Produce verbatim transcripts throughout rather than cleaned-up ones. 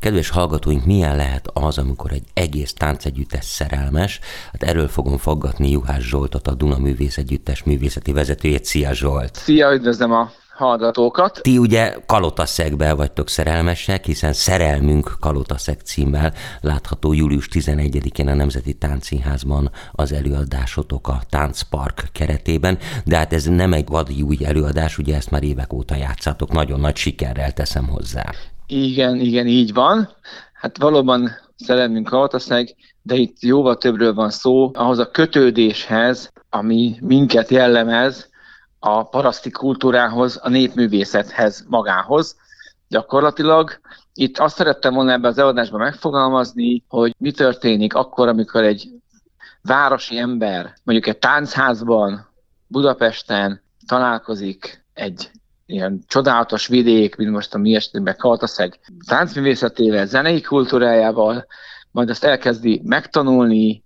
kedves hallgatóink, milyen lehet az, amikor egy egész táncegyüttes szerelmes? Hát erről fogom faggatni Juhász Zsoltot, a Duna Művészegyüttes művészeti vezetőjét. Szia Zsolt! Szia, üdvözlöm a hallgatókat! Ti ugye Kalotaszegben vagytok szerelmesek, hiszen Szerelmünk Kalotaszeg címmel látható július tizenegyedikén a Nemzeti Táncszínházban az előadásotok a Táncpark keretében, de hát ez nem egy vadi új előadás, ugye ezt már évek óta játszátok, nagyon nagy sikerrel teszem hozzá. Igen, igen, így van. Hát valóban Szerelmünk Kalotaszeg, de itt jóval többről van szó, ahhoz a kötődéshez, ami minket jellemez, a paraszti kultúrához, a népművészethez magához. Gyakorlatilag itt azt szerettem volna ebben az előadásban megfogalmazni, hogy mi történik akkor, amikor egy városi ember, mondjuk egy táncházban, Budapesten találkozik egy ilyen csodálatos vidék, mint most a mi esetünkben Kalotaszeg táncművészetével, zenei kultúrájával, majd azt elkezdi megtanulni,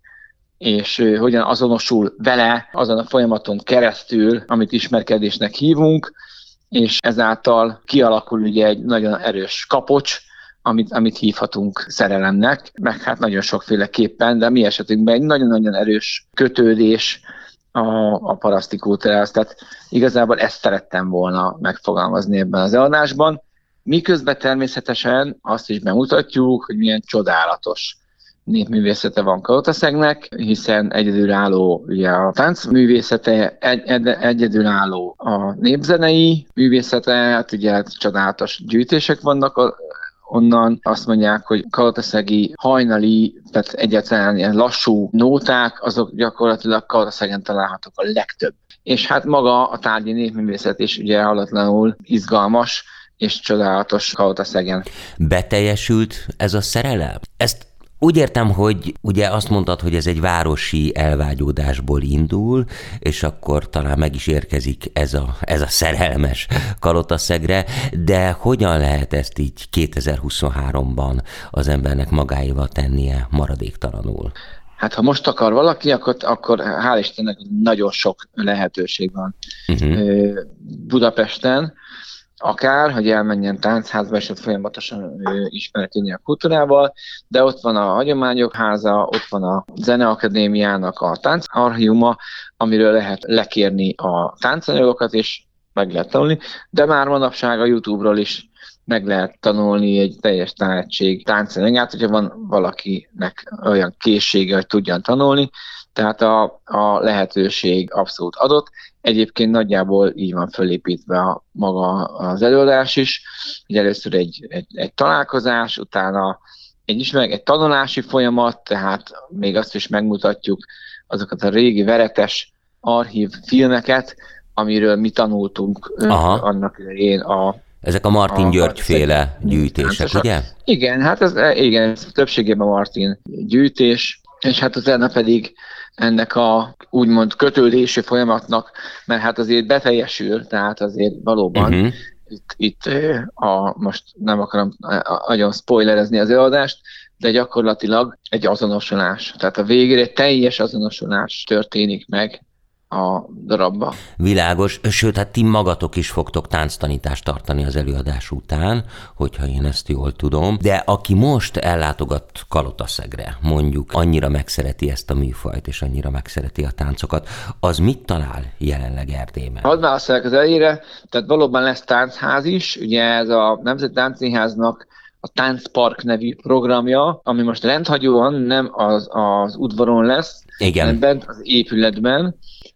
és hogyan azonosul vele azon a folyamaton keresztül, amit ismerkedésnek hívunk, és ezáltal kialakul ugye egy nagyon erős kapocs, amit, amit hívhatunk szerelemnek, meg hát nagyon sokféleképpen, de mi esetünkben egy nagyon-nagyon erős kötődés a, a paraszti kultúrához. Tehát igazából ezt szerettem volna megfogalmazni ebben az előadásban. Miközben természetesen azt is bemutatjuk, hogy milyen csodálatos népművészete van Kalotaszegnek, hiszen egyedülálló ugye a táncművészete, egy, egy, egyedülálló a népzenei művészete, hát ugye hát csodálatos gyűjtések vannak a, onnan. Azt mondják, hogy kalotaszegi hajnali, tehát egyáltalán ilyen lassú nóták, azok gyakorlatilag Kalotaszegen találhatók a legtöbb. És hát maga a tárgyi népművészet is ugye hallatlanul izgalmas és csodálatos Kalotaszegen. Beteljesült ez a szerelem? Ezt úgy értem, hogy ugye azt mondtad, hogy ez egy városi elvágyódásból indul, és akkor talán meg is érkezik ez a, ez a szerelmes Kalotaszegre, de hogyan lehet ezt így kétezer-huszonháromban az embernek magáéval tennie maradéktalanul? Hát ha most akar valaki, akkor, akkor hál' Istennek nagyon sok lehetőség van uh-huh. Budapesten, akár, hogy elmenjen táncházba, és ott folyamatosan ismerkedni a kultúrával, de ott van a Hagyományok Háza, ott van a Zeneakadémiának a táncarchiuma, amiről lehet lekérni a táncanyagokat, és meg lehet tanulni, de már manapság a YouTube-ról is meg lehet tanulni egy teljes tanácsség táncanyagát, hogyha van valakinek olyan készsége, hogy tudjan tanulni, tehát a, a lehetőség abszolút adott. Egyébként nagyjából így van fölépítve a, maga az előadás is, hogy először egy, egy, egy találkozás, utána egy ismerek, egy tanulási folyamat, tehát még azt is megmutatjuk azokat a régi veretes archív filmeket, amiről mi tanultunk Aha. annak idején a Ezek a Martin György-féle gyűjtések, ugye? Igen, hát ez, igen, ez többségében Martin gyűjtés, és hát utána pedig ennek a úgymond kötődési folyamatnak, mert hát azért beteljesül, tehát azért valóban uh-huh. itt, itt a, most nem akarom nagyon spoilerezni az előadást, de gyakorlatilag egy azonosulás. Tehát a végére egy teljes azonosulás történik meg a darabba. Világos, sőt, hát ti magatok is fogtok tánctanítást tartani az előadás után, hogyha én ezt jól tudom, de aki most ellátogat Kalotaszegre, mondjuk annyira megszereti ezt a műfajt, és annyira megszereti a táncokat, az mit talál jelenleg Erdélyben? Hadd válaszolják az elejére, tehát valóban lesz táncház is, ugye ez a Nemzeti Táncszínháznak a Táncpark nevű programja, ami most rendhagyóan nem az, az udvaron lesz, hanem bent az épületben,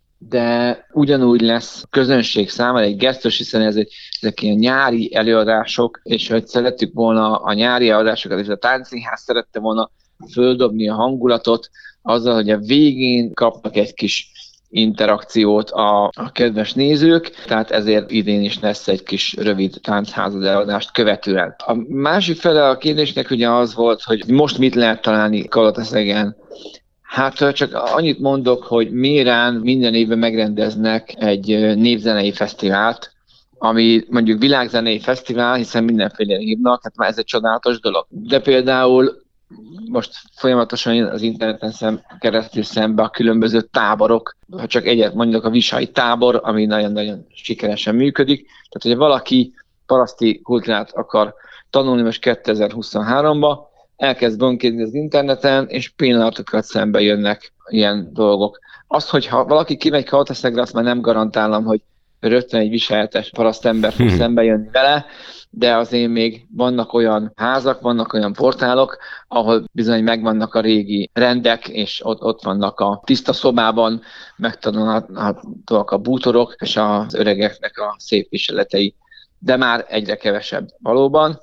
de ugyanúgy lesz közönség számára egy gesztus, hiszen ez egy, ezek ilyen nyári előadások, és hogy szerettük volna a nyári előadásokat, és a Táncszínház szerette volna földobni a hangulatot azzal, hogy a végén kapnak egy kis interakciót a, a kedves nézők, tehát ezért idén is lesz egy kis rövid táncházad előadást követően. A másik fele a kérdésnek ugye az volt, hogy most mit lehet találni Kalotaszegen. Hát csak annyit mondok, hogy Mérán minden évben megrendeznek egy népzenei fesztivált, ami mondjuk világzenei fesztivál, hiszen mindenféle hívnak, hát már ez egy csodálatos dolog. De például most folyamatosan az interneten szem, keresztül szembe a különböző táborok, ha csak egyet mondjuk a Visai tábor, ami nagyon-nagyon sikeresen működik. Tehát, hogyha valaki paraszti kultúrát akar tanulni most kétezer-huszonháromba, elkezd bonkézni az interneten, és pillanatokat szembe jönnek ilyen dolgok. Az, hogy ha valaki kimegy Kalotaszegre, azt már nem garantálom, hogy rögtön egy viselhetes parasztember fog hmm. szembe jönni vele, de azért még vannak olyan házak, vannak olyan portálok, ahol bizony megvannak a régi rendek, és ott, ott vannak a tiszta szobában megtanulhatóak a bútorok, és az öregeknek a szép viseletei, de már egyre kevesebb valóban.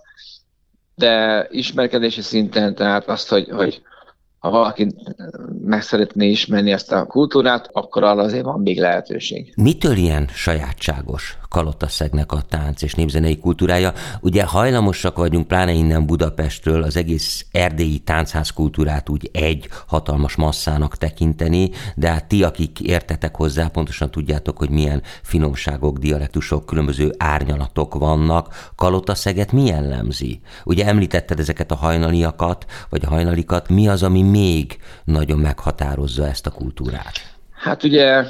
De ismerkedési szinten, tehát azt, hogy, hogy ha valaki meg szeretné ismerni ezt a kultúrát, akkor arra azért van még lehetőség. Mitől ilyen sajátságos Kalotaszegnek a tánc és népzenei kultúrája? Ugye hajlamosak vagyunk, pláne innen Budapestről, az egész erdélyi táncház kultúrát úgy egy hatalmas masszának tekinteni, de hát ti, akik értetek hozzá, pontosan tudjátok, hogy milyen finomságok, dialektusok, különböző árnyalatok vannak. Kalotaszeget mi jellemzi? Ugye említetted ezeket a hajnaliakat, vagy a hajnalikat, mi az, ami még nagyon meghatározza ezt a kultúrát? Hát ugye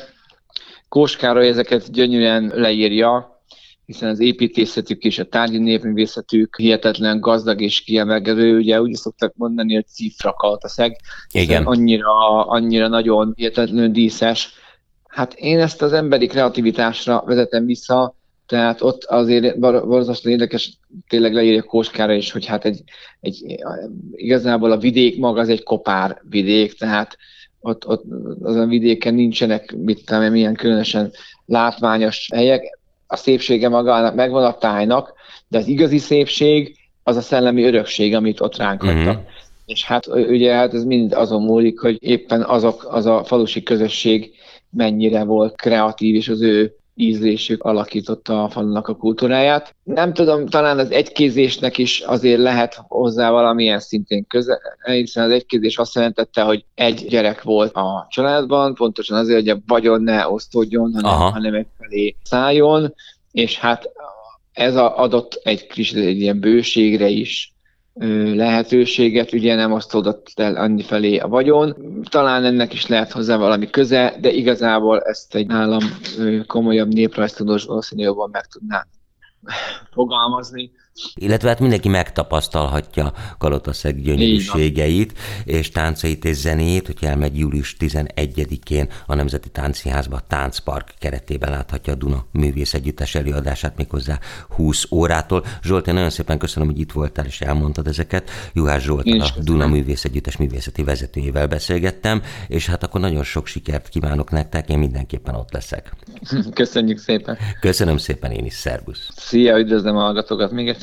Kós Károly ezeket gyönyörűen leírja, hiszen az építészetük és a tárgyi népművészetük hihetetlen gazdag és kiemelkedő. Ugye úgy szoktak mondani, hogy cifra Kalataszeg, hiszen annyira, annyira nagyon hihetetlenül díszes. Hát én ezt az emberi kreativitásra vezetem vissza, tehát ott azért borzasztó érdekes, tényleg leírja Kós Károly is, hogy hát egy, egy, igazából a vidék maga az egy kopár vidék, tehát ott, ott azon vidéken nincsenek, mit tudom, milyen különösen látványos helyek. A szépsége magának megvan a tájnak, de az igazi szépség az a szellemi örökség, amit ott ránk hagytak. Mm-hmm. És hát ugye hát ez mind azon múlik, hogy éppen azok, az a falusi közösség mennyire volt kreatív, és az ő ízlésük alakította a falunak a kultúráját. Nem tudom, talán az egykézésnek is azért lehet hozzá valamilyen szintén köze, hiszen az egykézés azt jelentette, hogy egy gyerek volt a családban, pontosan azért, hogy a vagyon ne osztódjon, hanem, hanem egyfelé szálljon, és hát ez adott egy kis egy ilyen bőségre is lehetőséget, ugye nem osztódott el annyi felé a vagyon. Talán ennek is lehet hozzá valami köze, de igazából ezt egy nálam komolyabb néprajztudós valószínűleg jobban meg tudná fogalmazni. Illetve hát mindenki megtapasztalhatja Kalotaszeg gyönyörűségeit és táncait és zenét, hogy elmegy július tizenegyedikén a Nemzeti Táncszínházba, a Táncpark keretében láthatja a Duna Művészegyüttes előadását méghozzá húsz órától. Zsolt, én nagyon szépen köszönöm, hogy itt voltál és elmondtad ezeket. Juhász Zsolttal, a Duna Művészegyüttes művészeti vezetőjével beszélgettem, és hát akkor nagyon sok sikert kívánok nektek, én mindenképpen ott leszek. Köszönjük szépen. Köszönöm szépen én is, szervusz. Szia, üdvözlöm a hallgatókat még egyszer.